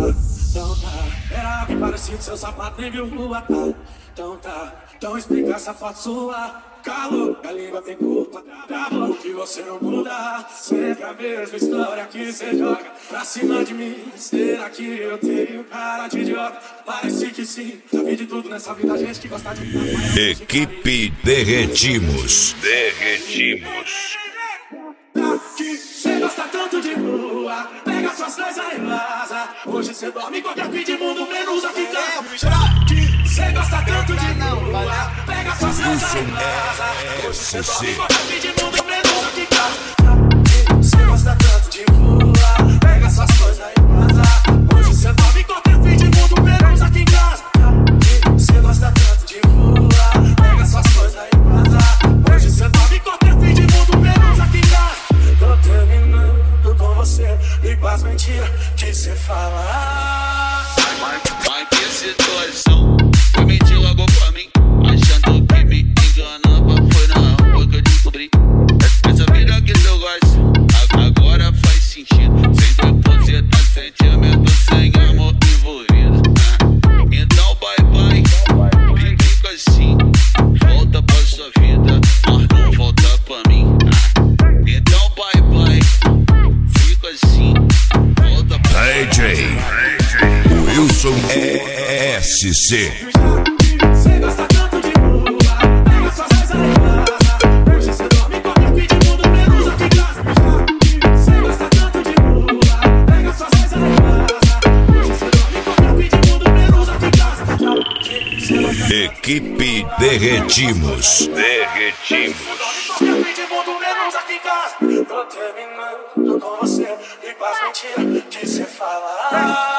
Então tá, era algo parecido, seu sapato nem viu rua, tá? Então tá, então explica essa foto sua. Calor, a língua tem culpa, acabou que você não muda. Sempre a mesma história que você joga pra cima de mim. Será que eu tenho cara de idiota? Parece que sim, já vi de tudo nessa vida, gente que gosta de... Equipe Derretimos. Que cê gosta tanto de rua, pega suas coisas e vaza. Hoje cê dorme em qualquer fim de mundo, menos aqui em casa. Que cê gosta tanto de rua, pega suas coisas e vaza. Hoje cê dorme em qualquer fim de mundo, menos aqui em casa. Que cê gosta tanto de rua, pega suas coisas e vaza. Hoje cê dorme em qualquer fim de mundo, menos aqui em casa. Que cê gosta tanto de rua, pega suas coisas e vaza. Hoje cê dorme em qualquer fim de mundo, menos aqui em casa. Tô terminando com você e com as mentiras que cê fala. Mas que situação, foi mentir logo pra mim, achando que me enganava. Foi na rua que eu descobri essa vida que eu gosto, agora faz sentido. Sem depositar sentimento, sem amor envolvido. Então bye bye, fica assim, volta pra sua vida, mas não volta pra mim. Então bye bye, fica assim, volta pra DJ Wilson SC. Cê gosta tanto de rua, pega suas coisas e vaza. Hoje cê dorme em qualquer fim de mundo, menos aqui em casa. Cê gosta tanto de rua, pega suas coisas e vaza. Hoje cê dorme em qualquer fim de mundo, menos aqui em casa. Equipe Derretimos. Tô terminando com você e com as mentiras que cê fala.